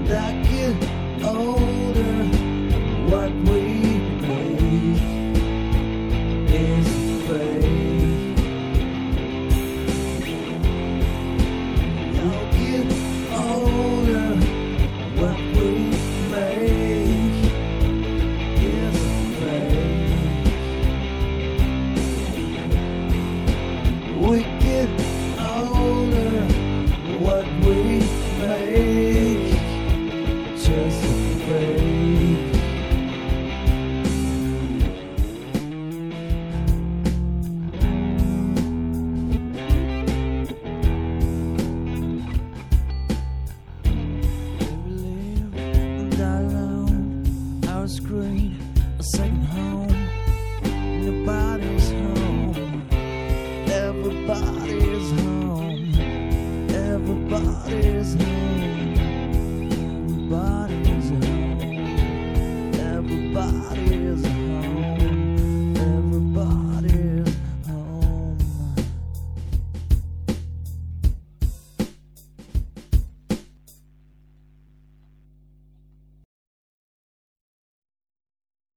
I get older, what we make is fake. I'll get older, what we make is fake. We get older, what we make just fake. We live and die alone. Our screen, a second home. Nobody's home. Everybody's home. Everybody's home. Everybody.